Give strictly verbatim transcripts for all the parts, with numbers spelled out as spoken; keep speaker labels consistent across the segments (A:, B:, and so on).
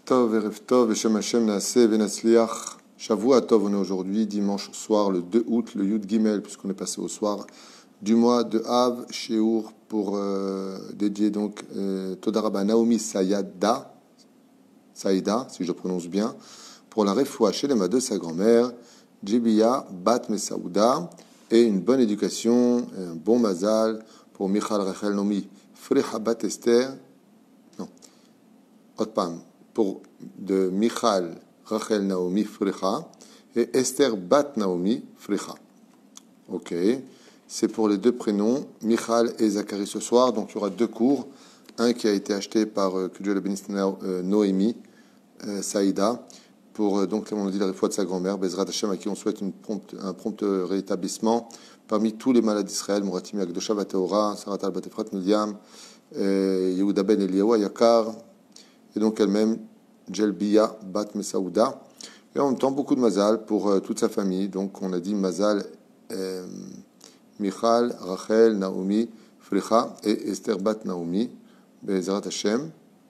A: Tov, Erev Tov, Beshem Hashem Naaseh Venatzliach. Shavua Tov, on est aujourd'hui, dimanche soir, le deux août, le Yud Gimel, puisqu'on est passé au soir du mois de Av, Shiur, pour euh, dédier donc euh, Toda Rabba Naomi Sayada, Saïda, si je prononce bien, pour la refoua chez les de sa grand-mère, Djibiya Bat Mesaouda, et une bonne éducation, et un bon mazal pour Michal Rachel Naomi Friha Bat Esther, non, Otpam, pour de Michal Rachel Naomi Friha et Esther Bat Naomi Friha. Ok, c'est pour les deux prénoms, Michal et Zacharie ce soir, donc il y aura deux cours, un qui a été acheté par, euh, que Dieu le bénisse, euh, Noémie euh, Saïda, pour euh, donc, comme on dit, la réfoua de sa grand-mère, Bezrat Hashem, à qui on souhaite une prompte, un prompt rétablissement parmi tous les malades d'Israël, Mouratim Yagdosha Bateora, Saratal Batefrat Miriam, euh, Yehuda Ben Eliyahu Yakar, et donc elle-même, Jelbiya Bat Mesaouda, et en même temps beaucoup de mazal pour euh, toute sa famille. Donc on a dit mazal euh, Michal, Rachel, Naomi, Fricha et Esther Bat Naomi, Bezrat Hashem.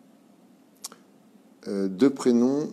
A: Euh, deux prénoms,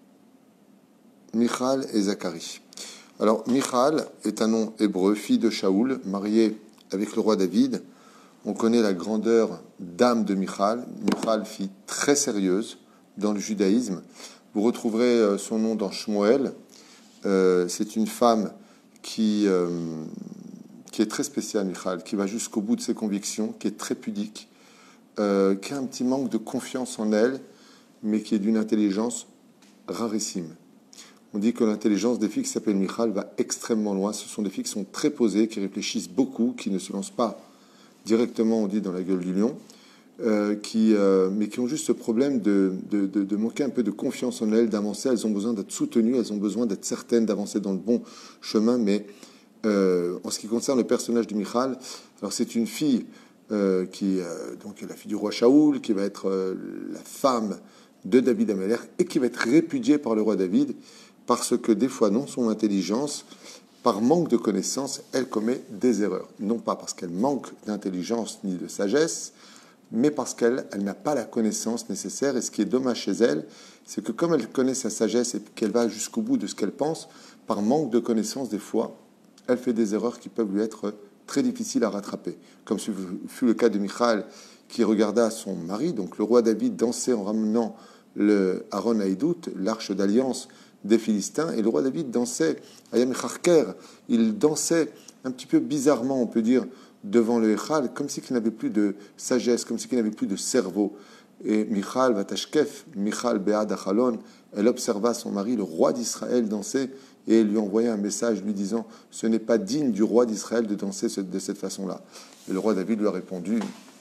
A: Michal et Zacharie. Alors, Michal est un nom hébreu, fille de Shaoul, mariée avec le roi David. On connaît la grandeur d'âme de Michal. Michal, fille très sérieuse dans le judaïsme. Vous retrouverez son nom dans Shmuel. Euh, c'est une femme qui, euh, qui est très spéciale, Michal, qui va jusqu'au bout de ses convictions, qui est très pudique, euh, qui a un petit manque de confiance en elle, mais qui est d'une intelligence rarissime. On dit que l'intelligence des filles qui s'appellent Michal va extrêmement loin. Ce sont des filles qui sont très posées, qui réfléchissent beaucoup, qui ne se lancent pas directement, on dit, dans la gueule du lion, euh, qui, euh, mais qui ont juste ce problème de, de, de, de manquer un peu de confiance en elles, d'avancer. Elles ont besoin d'être soutenues, elles ont besoin d'être certaines d'avancer dans le bon chemin. Mais euh, en ce qui concerne le personnage de Michal, alors c'est une fille euh, qui euh, donc est la fille du roi Shaoul, qui va être euh, la femme de David Amalek et qui va être répudiée par le roi David, parce que des fois, non, son intelligence, par manque de connaissances, elle commet des erreurs. Non pas parce qu'elle manque d'intelligence ni de sagesse, mais parce qu'elle elle n'a pas la connaissance nécessaire. Et ce qui est dommage chez elle, c'est que comme elle connaît sa sagesse et qu'elle va jusqu'au bout de ce qu'elle pense, par manque de connaissances, des fois, elle fait des erreurs qui peuvent lui être très difficiles à rattraper. Comme ce fut le cas de Michal, qui regarda son mari, donc le roi David, danser en ramenant le Aaron Haïdout, l'arche d'alliance des Philistins, et le roi David dansait, Ayam Charker, il dansait un petit peu bizarrement, on peut dire, devant le Echal, comme si il n'avait plus de sagesse, comme si il n'avait plus de cerveau. Et Michal Vatashkef, Michal Be'ad Achalon, elle observa son mari, le roi d'Israël, danser, et elle lui envoyait un message lui disant « Ce n'est pas digne du roi d'Israël de danser de cette façon-là ». Et le roi David lui a répondu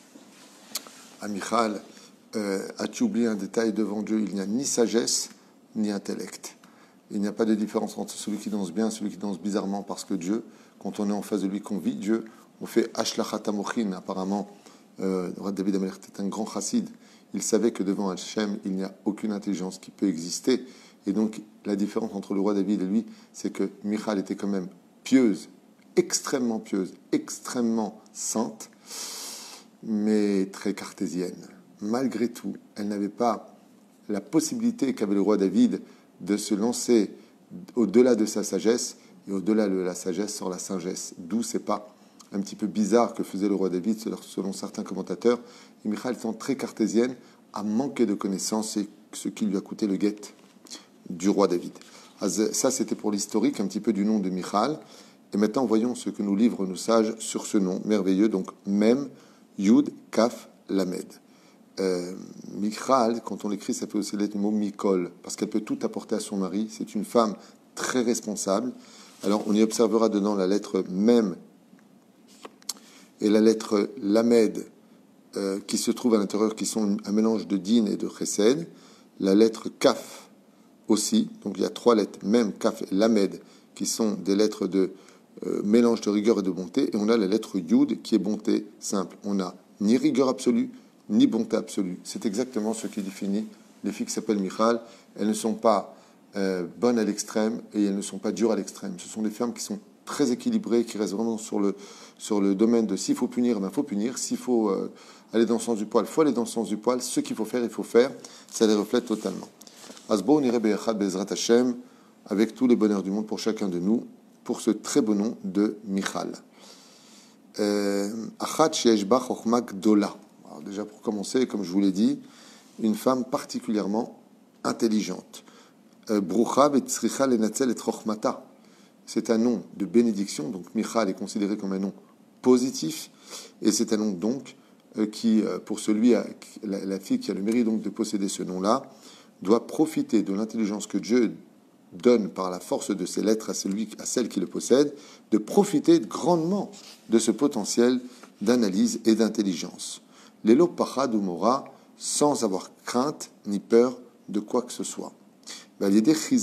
A: à Michal, euh, « As-tu oublié un détail devant Dieu? Il n'y a ni sagesse, ni intellect. » Il n'y a pas de différence entre celui qui danse bien et celui qui danse bizarrement, parce que Dieu, quand on est en face de lui, qu'on vit Dieu, on fait Ashlachat Amochin. Apparemment, euh, David Amalek était un grand chassid. Il savait que devant Hachem, il n'y a aucune intelligence qui peut exister. Et donc, la différence entre le roi David et lui, c'est que Michal était quand même pieuse, extrêmement pieuse, extrêmement sainte, mais très cartésienne. Malgré tout, elle n'avait pas la possibilité qu'avait le roi David de se lancer au-delà de sa sagesse, et au-delà de la sagesse sort la sagesse. D'où c'est pas un petit peu bizarre que faisait le roi David, selon certains commentateurs. Et Michal, étant très cartésienne, a manqué de connaissances, et ce qui lui a coûté le guet du roi David. Ça, c'était pour l'historique, un petit peu du nom de Michal. Et maintenant, voyons ce que nous livrent nos sages sur ce nom merveilleux, donc Mem, Yud, Kaf, Lamed. Euh, Michal, quand on l'écrit, ça fait aussi le mot Mikol, parce qu'elle peut tout apporter à son mari. C'est une femme très responsable. Alors, on y observera dedans la lettre Mem et la lettre Lamed, euh, qui se trouvent à l'intérieur, qui sont un mélange de Din et de Chesed. La lettre Kaf aussi, donc il y a trois lettres, Mem, Kaf et Lamed, qui sont des lettres de euh, mélange de rigueur et de bonté. Et on a la lettre Yud, qui est bonté simple. On n'a ni rigueur absolue, ni bonté absolue. C'est exactement ce qui définit les filles qui s'appellent Michal. Elles ne sont pas euh, bonnes à l'extrême et elles ne sont pas dures à l'extrême. Ce sont des femmes qui sont très équilibrées, qui restent vraiment sur le, sur le domaine de s'il faut punir, il ben faut punir. S'il faut euh, aller dans le sens du poil, il faut aller dans le sens du poil. Ce qu'il faut faire, il faut faire. Ça les reflète totalement. Asbo, on irait Be'echad Be'ezrat Hashem, avec tous les bonheurs du monde pour chacun de nous, pour ce très beau nom de Michal. Achat Sheyesh Ba Chochma Gdola. Déjà pour commencer, comme je vous l'ai dit, une femme particulièrement intelligente. Brucha Betzricha Lenatzel et Chochmata. C'est un nom de bénédiction, donc Michal est considéré comme un nom positif, et c'est un nom donc qui, pour celui, la, la fille qui a le mérite donc de posséder ce nom-là, doit profiter de l'intelligence que Dieu donne par la force de ses lettres à, celui, à celle qui le possède, de profiter grandement de ce potentiel d'analyse et d'intelligence. L'élo pachad ou mora, sans avoir crainte ni peur de quoi que ce soit. Voilà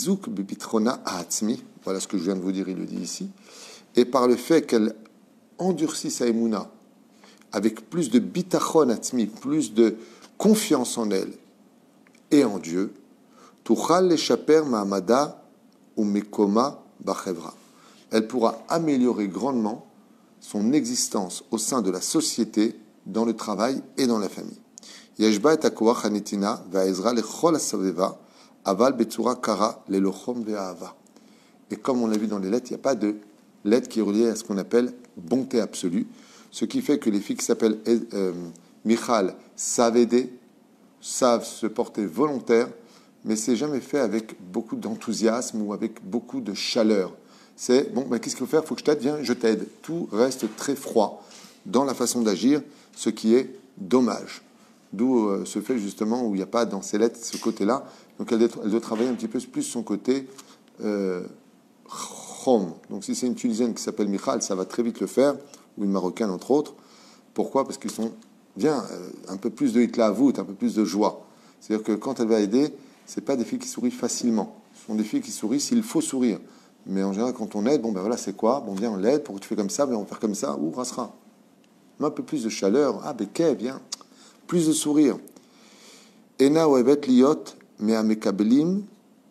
A: ce que je viens de vous dire, il le dit ici. Et par le fait qu'elle endurcit sa émouna avec plus de bitachon atzmi, plus de confiance en elle et en Dieu, tuchal leshaper ma'amada ou mekoma bachevra. Elle pourra améliorer grandement son existence au sein de la société, dans le travail et dans la famille. Yeshba et akoach hanetina va'ezra lechol asaveva aval betzura kara lelochom ve'ahava. Et comme on l'a vu dans les lettres, il n'y a pas de lettre qui est reliée à ce qu'on appelle bonté absolue, ce qui fait que les filles qui s'appellent euh, Michal savent aider, savent se porter volontaires, mais c'est jamais fait avec beaucoup d'enthousiasme ou avec beaucoup de chaleur. C'est, bon, ben, qu'est-ce qu'il faut faire? Il faut que je t'aide, viens, je t'aide. Tout reste très froid dans la façon d'agir, ce qui est dommage. D'où euh, ce fait justement où il n'y a pas dans ces lettres ce côté-là. Donc elle doit, elle doit travailler un petit peu plus son côté euh, chom. Donc si c'est une Tunisienne qui s'appelle Michal, ça va très vite le faire, ou une Marocaine entre autres. Pourquoi? Parce qu'ils sont, viens, euh, un peu plus de hitlavut, un peu plus de joie. C'est-à-dire que quand elle va aider, c'est pas des filles qui sourient facilement. Ce sont des filles qui sourient s'il faut sourire. Mais en général, quand on aide, bon ben voilà, c'est quoi? Bon, viens, on l'aide, pourquoi tu fais comme ça? Ben, on va faire comme ça, ou rasera. Un peu plus de chaleur, ah, bekeh, viens. Plus de sourire. Ena oevet liot mea mekablim.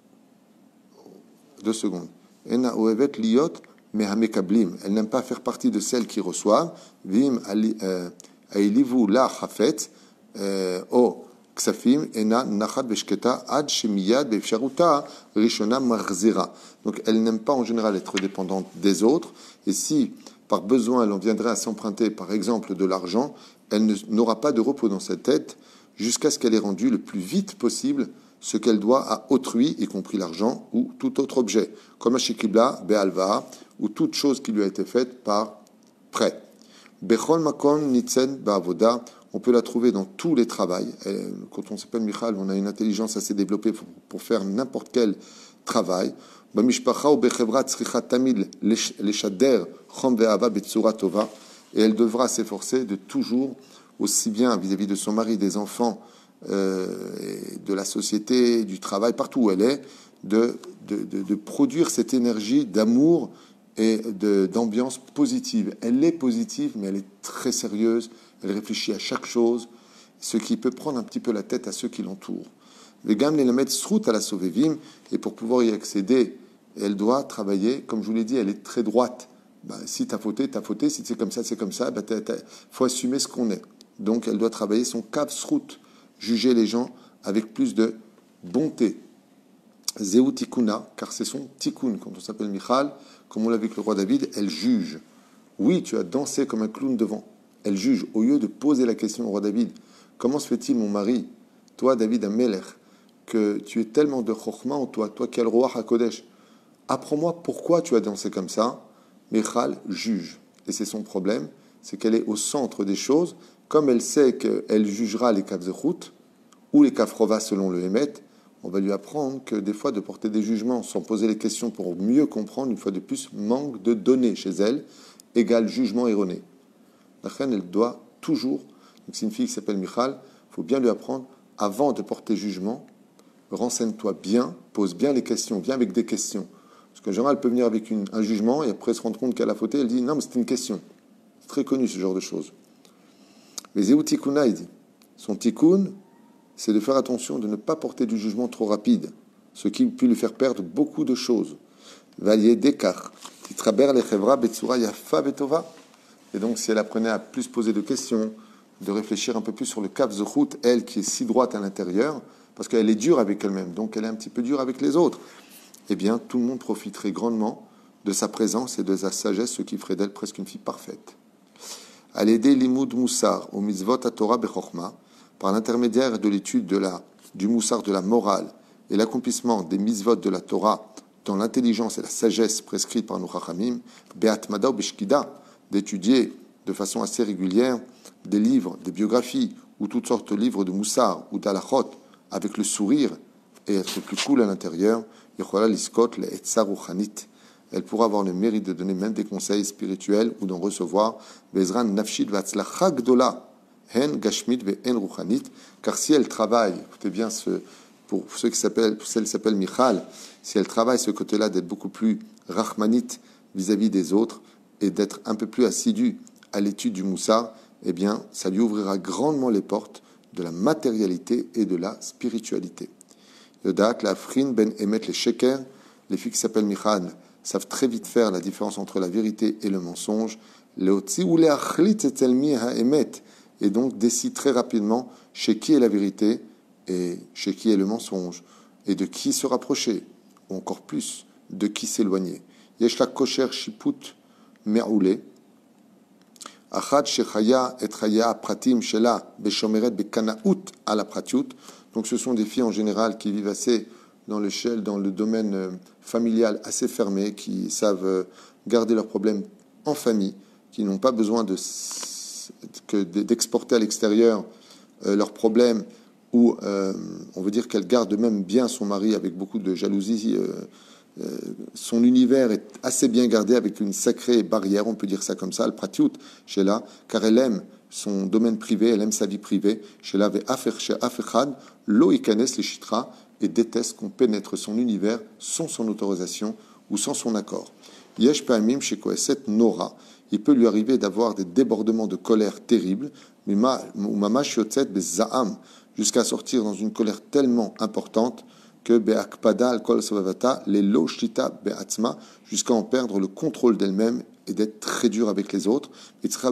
A: Deux secondes. Ena oevet liot mea mekablim. Elle n'aime pas faire partie de celles qui reçoivent. Vim ailivu la chafet o ksafim ena nachat beshketa ad shemiyad beefsharuta rishona marzira. Donc elle n'aime pas en général être dépendante des autres. Et si par besoin elle en viendrait à s'emprunter par exemple de l'argent, elle n'aura pas de repos dans sa tête jusqu'à ce qu'elle ait rendu le plus vite possible ce qu'elle doit à autrui, y compris l'argent ou tout autre objet, comme à Shekibla, Be'alva, ou toute chose qui lui a été faite par prêt. Bechol Makom Nitzen Ba'avoda, on peut la trouver dans tous les travails. Et quand on s'appelle Michal, on a une intelligence assez développée pour, pour faire n'importe quel travail. Bamishpacha ou Bechevra Tzricha Tamid Leshader Chom Ve'ava Betsura Tova. Et elle devra s'efforcer de toujours, aussi bien vis-à-vis de son mari, des enfants, euh, et de la société, du travail, partout où elle est, de, de, de, de produire cette énergie d'amour et de, d'ambiance positive. Elle est positive, mais elle est très sérieuse, elle réfléchit à chaque chose, ce qui peut prendre un petit peu la tête à ceux qui l'entourent. Les gammes les la mettent srout à la Sovevim, et pour pouvoir y accéder, elle doit travailler, comme je vous l'ai dit, elle est très droite. Ben, si t'as fauté, t'as fauté. Si c'est comme ça, c'est comme ça. Ben, il faut assumer ce qu'on est. Donc, elle doit travailler son kav srout, juger les gens avec plus de bonté. Zéou tikuna, car c'est son tikkun. Quand on s'appelle Michal, comme on l'a vu avec le roi David, elle juge. Oui, tu as dansé comme un clown devant. Elle juge. Au lieu de poser la question au roi David, comment se fait-il, mon mari, toi, David Amelech, que tu es tellement de chokhma en toi, toi qui es le roi HaKodesh, apprends-moi pourquoi tu as dansé comme ça. Michal juge, et c'est son problème, c'est qu'elle est au centre des choses, comme elle sait qu'elle jugera les kavzechut ou les kafrova selon le Hémet, on va lui apprendre que des fois de porter des jugements sans poser les questions pour mieux comprendre, une fois de plus, manque de données chez elle, égale jugement erroné. La reine, elle doit toujours, donc c'est une fille qui s'appelle Michal, il faut bien lui apprendre, avant de porter jugement, renseigne-toi bien, pose bien les questions, viens avec des questions. Parce qu'en général, elle peut venir avec une, un jugement et après se rendre compte qu'elle a fauté, elle dit non, mais c'était une question. C'est très connu ce genre de choses. Mais Zéou Tikuna, il dit son tikkun, c'est de faire attention de ne pas porter du jugement trop rapide, ce qui peut lui faire perdre beaucoup de choses. Valier Dekar, Titraber lechevra betsura yafa betova. Et donc, si elle apprenait à plus poser de questions, de réfléchir un peu plus sur le kav zechut, elle qui est si droite à l'intérieur, parce qu'elle est dure avec elle-même, donc elle est un petit peu dure avec les autres, eh bien, tout le monde profiterait grandement de sa présence et de sa sagesse, ce qui ferait d'elle presque une fille parfaite. À l'aider l'imoud moussar au mitzvot à Torah bechorma, par l'intermédiaire de l'étude de la, du moussar de la morale et l'accomplissement des mitzvot de la Torah dans l'intelligence et la sagesse prescrites par nos chachamim, be'atmada ou beshkida, d'étudier de façon assez régulière des livres, des biographies ou toutes sortes de livres de moussar ou d'alachot avec le sourire et être plus cool à l'intérieur, elle pourra avoir le mérite de donner même des conseils spirituels ou d'en recevoir, car si elle travaille, écoutez bien, ce, pour ceux qui s'appellent, celle qui s'appelle Michal, si elle travaille ce côté-là d'être beaucoup plus rachmanite vis-à-vis des autres et d'être un peu plus assidue à l'étude du moussar, eh bien, ça lui ouvrira grandement les portes de la matérialité et de la spiritualité. Yodat, la frin ben emet les sheker, les filles qui s'appellent Michal savent très vite faire la différence entre la vérité et le mensonge. Leotzi ou le achlit etelmi haemet, et donc décide très rapidement chez qui est la vérité et chez qui est le mensonge, et de qui se rapprocher, ou encore plus, de qui s'éloigner. Yesh la kosher shiput me'oulé, achad shechaya et chaya pratim shela beshomeret bekanaout à la pratiut. Donc ce sont des filles en général qui vivent assez dans l'échelle, dans le domaine familial assez fermé, qui savent garder leurs problèmes en famille, qui n'ont pas besoin de, que d'exporter à l'extérieur euh, leurs problèmes, ou euh, on veut dire qu'elle garde même bien son mari avec beaucoup de jalousie. Euh, euh, son univers est assez bien gardé avec une sacrée barrière, on peut dire ça comme ça, le pratiout, chez là, car elle aime son domaine privé, elle aime sa vie privée, chez la afechad, lo ikanes les chitra, et déteste qu'on pénètre son univers sans son autorisation ou sans son accord. Yesh pa'amim chez Koheset Nora, il peut lui arriver d'avoir des débordements de colère terribles, jusqu'à sortir dans une colère tellement importante que be'akpada al kol savavata les lo shlita be'atzma, jusqu'à en perdre le contrôle d'elle-même et d'être très dure avec les autres. Et c'est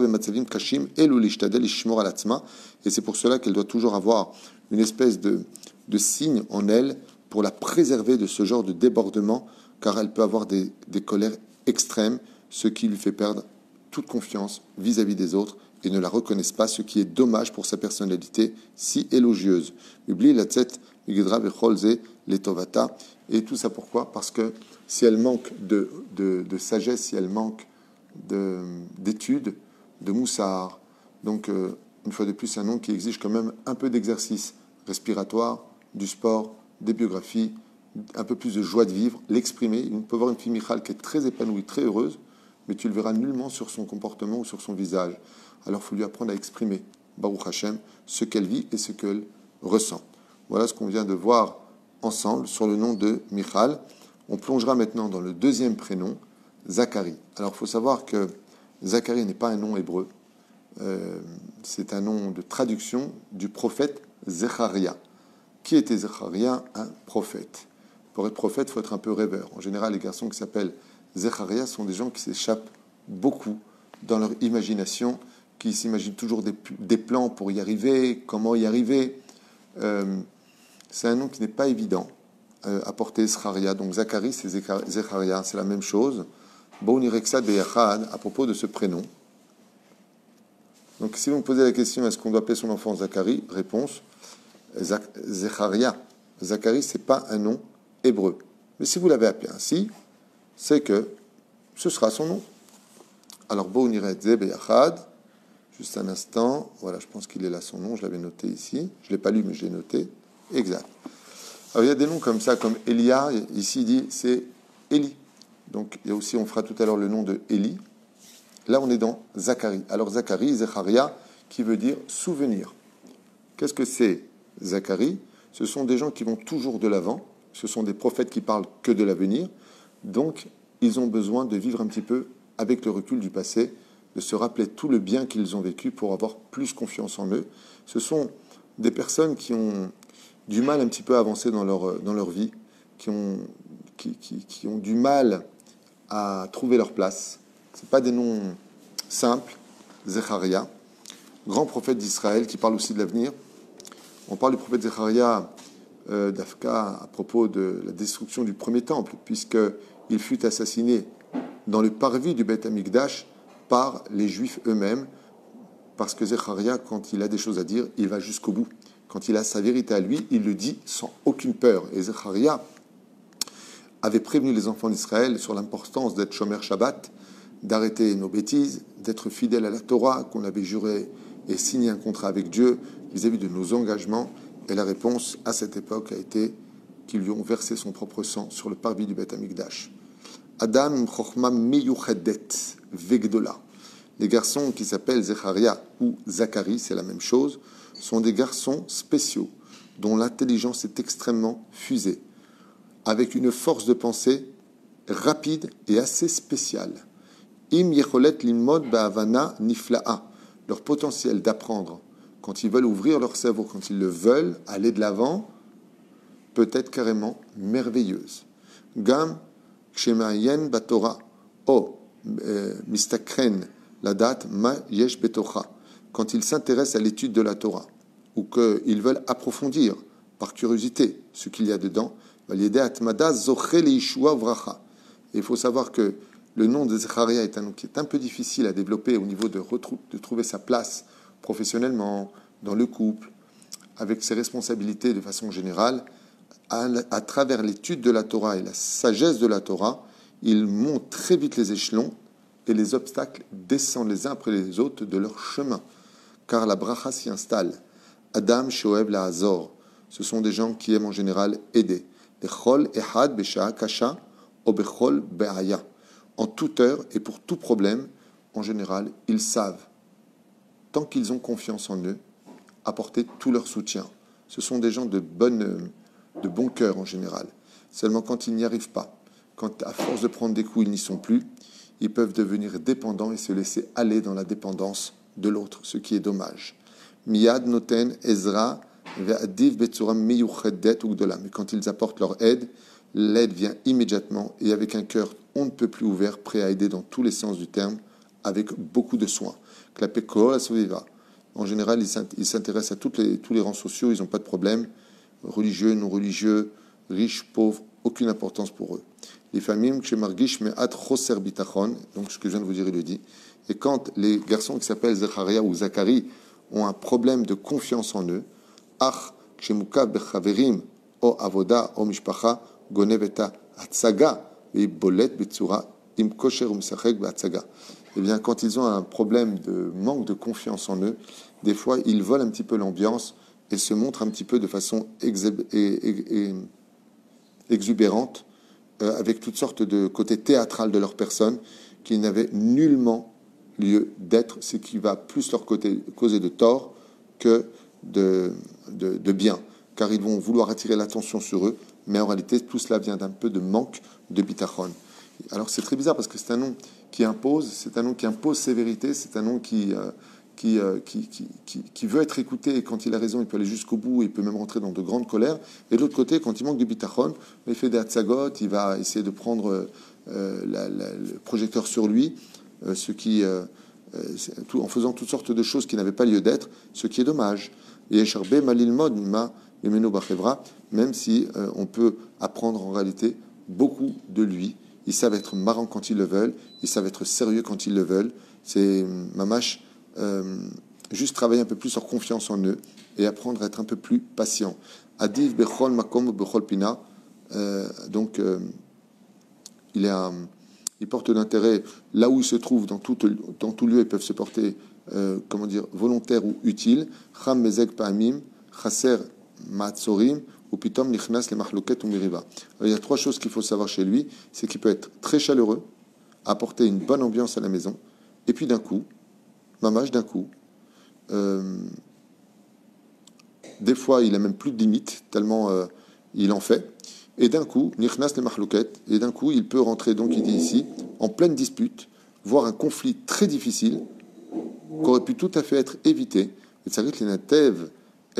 A: pour cela qu'elle doit toujours avoir une espèce de, de signe en elle pour la préserver de ce genre de débordement, car elle peut avoir des, des colères extrêmes, ce qui lui fait perdre toute confiance vis-à-vis des autres et ne la reconnaissent pas, ce qui est dommage pour sa personnalité si élogieuse. Oublie la tête, les tovata. Et tout ça pourquoi? Parce que si elle manque de, de, de sagesse, si elle manque de, d'études, de moussard, donc euh, une fois de plus, c'est un nom qui exige quand même un peu d'exercice respiratoire, du sport, des biographies, un peu plus de joie de vivre, l'exprimer. On peut voir une fille Michal qui est très épanouie, très heureuse, mais tu le verras nullement sur son comportement ou sur son visage. Alors il faut lui apprendre à exprimer, Baruch Hashem, ce qu'elle vit et ce qu'elle ressent. Voilà ce qu'on vient de voir ensemble sur le nom de Michal. On plongera maintenant dans le deuxième prénom, Zacharie. Alors il faut savoir que Zacharie n'est pas un nom hébreu, euh, c'est un nom de traduction du prophète Zecharia. Qui était Zecharia? Un prophète. Pour être prophète, il faut être un peu rêveur. En général, les garçons qui s'appellent Zecharia sont des gens qui s'échappent beaucoup dans leur imagination, qui s'imaginent toujours des, des plans pour y arriver, comment y arriver. Euh, c'est un nom qui n'est pas évident euh, à porter, Zecharia. Donc Zacharie, c'est Zecharia, c'est la même chose. Bon, Ireksa de Yachad, à propos de ce prénom. Donc si vous me posez la question, est-ce qu'on doit appeler son enfant Zacharie? Réponse, Zecharia. Zacharie, ce n'est pas un nom hébreu. Mais si vous l'avez appelé ainsi, c'est que ce sera son nom. Alors, Bo Niret Zeb et Yachad, juste un instant, voilà, je pense qu'il est là son nom, je l'avais noté ici, je ne l'ai pas lu, mais je l'ai noté, exact. Alors, il y a des noms comme ça, comme Elia, ici il dit, c'est Élie. Donc, il y a aussi, on fera tout à l'heure le nom de Élie. Là, on est dans Zacharie. Alors, Zacharie, Zecharia, qui veut dire souvenir. Qu'est-ce que c'est Zacharie? Ce sont des gens qui vont toujours de l'avant, ce sont des prophètes qui parlent que de l'avenir, donc ils ont besoin de vivre un petit peu avec le recul du passé, de se rappeler tout le bien qu'ils ont vécu pour avoir plus confiance en eux. Ce sont des personnes qui ont du mal un petit peu à avancer dans leur, dans leur vie, qui ont, qui, qui, qui ont du mal à trouver leur place. Ce ne sont pas des noms simples. Zecharia, grand prophète d'Israël qui parle aussi de l'avenir. On parle du prophète Zecharia euh, d'Afka à propos de la destruction du premier temple, puisqu'il fut assassiné dans le parvis du Beth Amikdash par les Juifs eux-mêmes, parce que Zecharia, quand il a des choses à dire, il va jusqu'au bout. Quand il a sa vérité à lui, il le dit sans aucune peur. Et Zecharia avait prévenu les enfants d'Israël sur l'importance d'être Shomer Shabbat, d'arrêter nos bêtises, d'être fidèles à la Torah, qu'on avait juré et signé un contrat avec Dieu vis-à-vis de nos engagements. Et la réponse à cette époque a été qu'ils lui ont versé son propre sang sur le parvis du Beth Amikdash. Adam Chochma Miyuchedet Vegdola. Les garçons qui s'appellent Zecharia ou Zacharie, c'est la même chose, sont des garçons spéciaux dont l'intelligence est extrêmement fusée, avec une force de pensée rapide et assez spéciale. Im yecholet limod ba'avana nifla'a. Leur potentiel d'apprendre, quand ils veulent ouvrir leur cerveau, quand ils le veulent, aller de l'avant, peut être carrément merveilleuse. Gam kshemayen batora o mistakren la date ma yesh betocha. Quand ils s'intéressent à l'étude de la Torah, ou qu'ils veulent approfondir par curiosité ce qu'il y a dedans, il faut savoir que le nom de Zecharia est un nom qui est un peu difficile à développer au niveau de, retrou- de trouver sa place professionnellement, dans le couple, avec ses responsabilités de façon générale. À, à travers l'étude de la Torah et la sagesse de la Torah, il monte très vite les échelons et les obstacles descendent les uns après les autres de leur chemin. Car la bracha s'y installe. Adam shoev la hazor. Ce sont des gens qui aiment en général aider. Bechol ehad besha'a kasha o bechol be'aya. En toute heure et pour tout problème, en général, ils savent, tant qu'ils ont confiance en eux, apporter tout leur soutien. Ce sont des gens de, bonne, de bon cœur en général. Seulement quand ils n'y arrivent pas, quand à force de prendre des coups, ils n'y sont plus, ils peuvent devenir dépendants et se laisser aller dans la dépendance de l'autre, ce qui est dommage. Miyad noten Ezra ve'adiv betzura miyuchedet ugdola. Mais quand ils apportent leur aide, l'aide vient immédiatement et avec un cœur on ne peut plus ouvert, prêt à aider dans tous les sens du terme, avec beaucoup de soin. Klapeko la soviva. En général, ils s'intéressent à toutes les, tous les rangs sociaux, ils n'ont pas de problème. Religieux, non religieux, riches, pauvres, aucune importance pour eux. Les familles, chez Margish, mais at choser bitachon, donc ce que je viens de vous dire, il le dit. Et quand les garçons qui s'appellent Zecharia ou Zacharie ont un problème de confiance en eux, ach, chez Mukav bechaverim, o avoda, o mishpacha, goneveta, atsaga, et bolet betsura, im kosher umsachek beatsaga. Eh bien, quand ils ont un problème de manque de confiance en eux, des fois, ils volent un petit peu l'ambiance et se montrent un petit peu de façon exub- et, et, et exubérante, euh, avec toutes sortes de côtés théâtral de leur personne, qui n'avaient nullement lieu d'être, ce qui va plus leur côté, causer de tort que de, de, de bien, car ils vont vouloir attirer l'attention sur eux, mais en réalité, tout cela vient d'un peu de manque de bitachon. Alors c'est très bizarre parce que c'est un nom qui impose, c'est un nom qui impose sévérité, c'est un nom qui, euh, qui, euh, qui, qui, qui, qui veut être écouté, et quand il a raison, il peut aller jusqu'au bout, il peut même rentrer dans de grandes colères. Et de l'autre côté, quand il manque de bitachon, il fait des hatzagot, il va essayer de prendre euh, la, la, le projecteur sur lui, euh, ce qui, euh, tout, en faisant toutes sortes de choses qui n'avaient pas lieu d'être, ce qui est dommage. Et Esharbe Malilmod Mima Yemenu Bachevra, même si euh, on peut apprendre en réalité beaucoup de lui. Ils savent être marrants quand ils le veulent, ils savent être sérieux quand ils le veulent. C'est mamash, euh, juste travailler un peu plus sur confiance en eux et apprendre à être un peu plus patient. Adiv bechol makom bechol pina. Euh, donc, euh, il, est un, il porte d'intérêt là où il se trouve, dans tout, dans tout lieu, ils peuvent se porter, euh, comment dire, volontaires ou utiles. Cham mezeg pa'amim, chaser matzorim. Ou pitom nichnas le mahloket ou miriva. Il y a trois choses qu'il faut savoir chez lui, c'est qu'il peut être très chaleureux, apporter une bonne ambiance à la maison, et puis d'un coup, mamache d'un coup, euh, des fois il a même plus de limites, tellement euh, il en fait, et d'un coup, nichnas le mahloket, et d'un coup il peut rentrer, donc il dit ici, en pleine dispute, voire un conflit très difficile, qu'aurait pu tout à fait être évité, et ça risque les natev. Et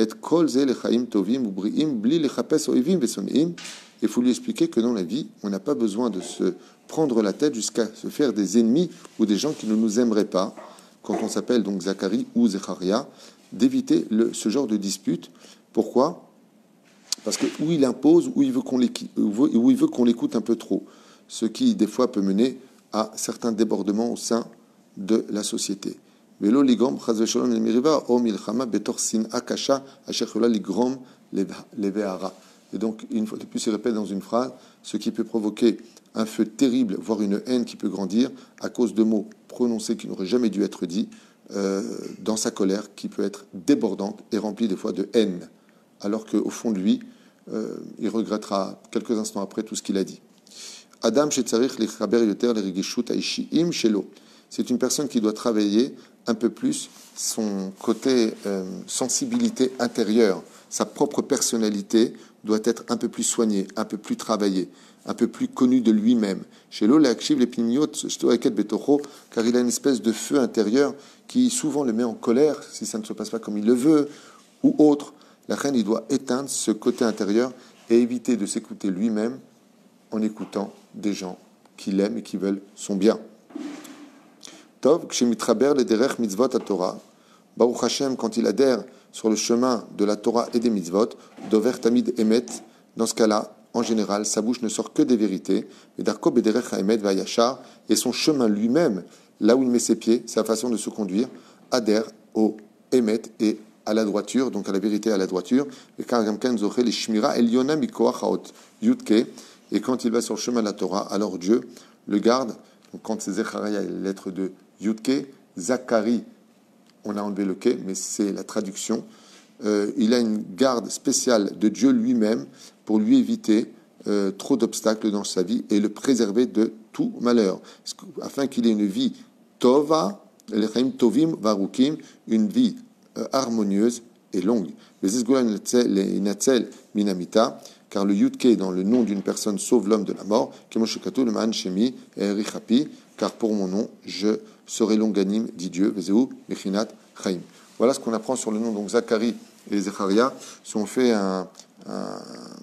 A: il faut lui expliquer que dans la vie, on n'a pas besoin de se prendre la tête jusqu'à se faire des ennemis ou des gens qui ne nous aimeraient pas, quand on s'appelle donc Zacharie ou Zecharia, d'éviter le, ce genre de dispute. Pourquoi ? Parce que où il impose, où il veut qu'on l'écoute, où il veut qu'on l'écoute un peu trop, ce qui des fois peut mener à certains débordements au sein de la société. Velo ligom chas v'shalom el miriva o milchama betor sin'a kasha asher chola ligrom leve'ara. Et donc, une fois de plus, il répète dans une phrase, ce qui peut provoquer un feu terrible, voire une haine qui peut grandir à cause de mots prononcés qui n'auraient jamais dû être dits, euh, dans sa colère, qui peut être débordante et remplie des fois de haine, alors qu'au fond de lui, euh, il regrettera quelques instants après tout ce qu'il a dit. Adam shetzarich lechaber yoter lerigishut haishiim shelo. C'est une personne qui doit travailler un peu plus son côté euh, sensibilité intérieure, sa propre personnalité doit être un peu plus soignée, un peu plus travaillée, un peu plus connue de lui-même. Chez l'eau, l'acchiv les pignots, car il a une espèce de feu intérieur qui souvent le met en colère si ça ne se passe pas comme il le veut ou autre. La reine, il doit éteindre ce côté intérieur et éviter de s'écouter lui-même en écoutant des gens qu'il aime et qui veulent son bien. Tov, kshemitraber le derech mitzvot à Torah. Baruch Hashem, quand il adhère sur le chemin de la Torah et des mitzvot, dover tamid emet, dans ce cas-là, en général, sa bouche ne sort que des vérités, et darko bederech haemet vayachar, et son chemin lui-même, là où il met ses pieds, sa façon de se conduire, adhère au emet et à la droiture, donc à la vérité et à la droiture, et quand il va sur le chemin de la Torah, alors Dieu le garde. Donc quand c'est Zecharia, la lettre de Yudke, Zacharie, on a enlevé le Ke, mais c'est la traduction. Euh, il a une garde spéciale de Dieu lui-même pour lui éviter euh, trop d'obstacles dans sa vie et le préserver de tout malheur, afin qu'il ait une vie tova, l'echaim tovim varukim, une vie euh, harmonieuse et longue. Minamita, car le Yudke dans le nom d'une personne sauve l'homme de la mort, car pour mon nom, je serai longanime, dit Dieu. Voilà ce qu'on apprend sur le nom. Donc Zacharie et Zecharia, si on fait un, un,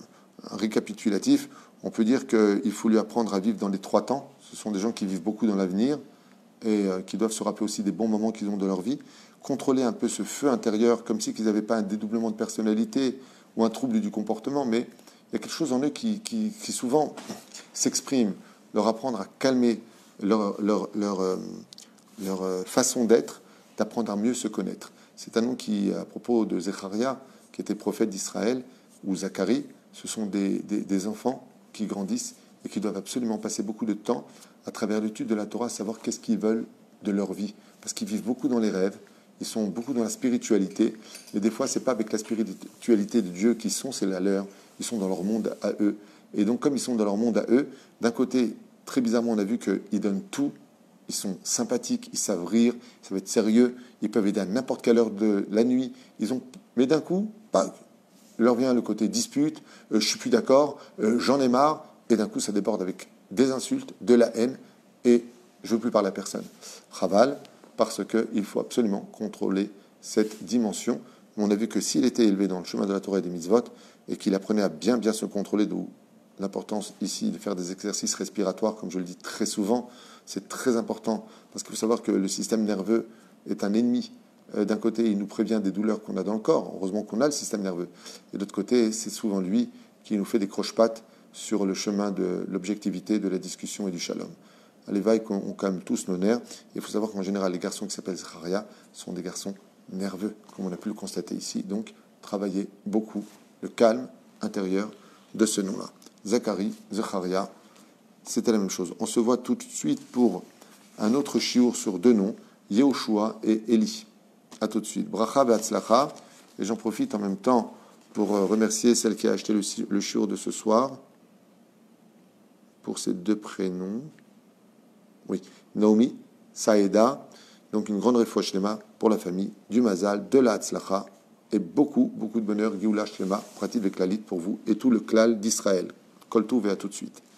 A: un récapitulatif, on peut dire qu'il faut lui apprendre à vivre dans les trois temps. Ce sont des gens qui vivent beaucoup dans l'avenir et euh, qui doivent se rappeler aussi des bons moments qu'ils ont de leur vie. Contrôler un peu ce feu intérieur, comme si qu'ils n'avaient pas un dédoublement de personnalité ou un trouble du comportement, mais il y a quelque chose en eux qui, qui, qui souvent s'exprime. Leur apprendre à calmer leur, leur, leur, euh, leur euh, façon d'être, d'apprendre à mieux se connaître. C'est un nom qui, à propos de Zecharia, qui était prophète d'Israël, ou Zacharie, ce sont des, des, des enfants qui grandissent et qui doivent absolument passer beaucoup de temps à travers l'étude de la Torah, à savoir qu'est-ce qu'ils veulent de leur vie. Parce qu'ils vivent beaucoup dans les rêves, ils sont beaucoup dans la spiritualité, et des fois, c'est pas avec la spiritualité de Dieu qu'ils sont, c'est la leur. Ils sont dans leur monde à eux. Et donc, comme ils sont dans leur monde à eux, d'un côté, très bizarrement, on a vu qu'ils donnent tout. Ils sont sympathiques, ils savent rire, ils savent être sérieux, ils peuvent aider à n'importe quelle heure de la nuit. Ils ont, mais d'un coup, pas, leur vient le côté dispute, euh, je suis plus d'accord, euh, j'en ai marre, et d'un coup, ça déborde avec des insultes, de la haine, et je ne veux plus parler à personne. Chaval, parce qu'il faut absolument contrôler cette dimension. On a vu que s'il était élevé dans le chemin de la Torah et des mitzvot, et qu'il apprenait à bien bien se contrôler, d'où l'importance ici de faire des exercices respiratoires, comme je le dis très souvent, c'est très important, parce qu'il faut savoir que le système nerveux est un ennemi. Euh, d'un côté, il nous prévient des douleurs qu'on a dans le corps, heureusement qu'on a le système nerveux, et de l'autre côté, c'est souvent lui qui nous fait des croche-pattes sur le chemin de l'objectivité, de la discussion et du shalom. Allez, vaille qu'on on calme tous nos nerfs. Il faut savoir qu'en général, les garçons qui s'appellent Zecharia sont des garçons nerveux, comme on a pu le constater ici. Donc, travaillez beaucoup le calme intérieur de ce nom-là. Zacharie, Zecharia, c'était la même chose. On se voit tout de suite pour un autre chiour sur deux noms, Yehoshua et Eli. À tout de suite. Bracha ve'atzlacha. Et j'en profite en même temps pour remercier celle qui a acheté le, le chiour de ce soir pour ces deux prénoms. Oui, Naomi, Saïda, donc une grande refouach shlema pour la famille, du mazal, de la hatzlacha, et beaucoup, beaucoup de bonheur, Géoula shlema, pratique avec la lit pour vous, et tout le klal d'Israël. Kol touv et à tout de suite.